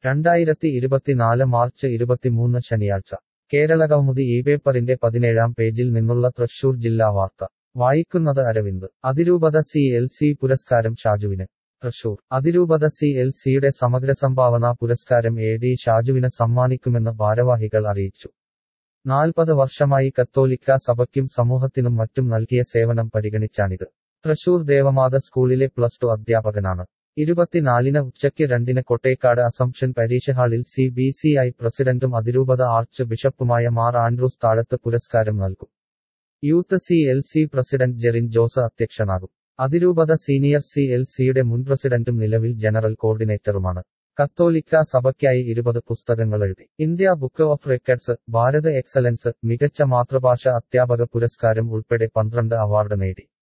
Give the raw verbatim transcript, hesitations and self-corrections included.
രണ്ടായിരത്തി ഇരുപത്തിനാല് മാർച്ച് ഇരുപത്തിമൂന്ന് ശനിയാഴ്ച കേരളകൗമുദി ഈ പേപ്പറിന്റെ പതിനേഴാം പേജിൽ നിന്നുള്ള തൃശൂർ ജില്ലാ വാർത്ത വായിക്കുന്നത് അരവിന്ദ് അതിരൂപത സി എൽ സി പുരസ്കാരം ഷാജുവിന് തൃശൂർ അതിരൂപത സി എൽ സിയുടെ സമഗ്ര സംഭാവന പുരസ്കാരം എ ഡി ഷാജുവിന് സമ്മാനിക്കുമെന്ന് ഭാരവാഹികൾ അറിയിച്ചു നാൽപ്പത് വർഷമായി കത്തോലിക്ക സഭയ്ക്കും സമൂഹത്തിനും മറ്റും നൽകിയ സേവനം പരിഗണിച്ചാണിത് തൃശൂർ ദേവമാത സ്കൂളിലെ പ്ലസ് ടു അധ്യാപകനാണ് ഇരുപത്തിനാലിന് ഉച്ചയ്ക്ക് രണ്ടിന് കൊട്ടേക്കാട് അസംപ്ഷൻ പരീക്ഷ ഹാളിൽ സി ബി സി ഐ പ്രസിഡന്റും അതിരൂപത ആർച്ച് ബിഷപ്പുമായ മാർ ആൻഡ്രൂസ് താഴത്ത് പുരസ്കാരം നൽകും youth C L C president Jerin Jose അധ്യക്ഷനാകും അതിരൂപത സീനിയർ സി എൽ സിയുടെ മുൻ പ്രസിഡന്റും നിലവിൽ ജനറൽ കോർഡിനേറ്ററുമാണ് കത്തോലിക്ക സഭയ്ക്കായി ഇരുപത് പുസ്തകങ്ങൾ എഴുതി India book of records Bharat excellence മികച്ച മാതൃഭാഷ അധ്യാപക പുരസ്കാരം ഉൾപ്പെടെ പന്ത്രണ്ട് അവാർഡ് നേടി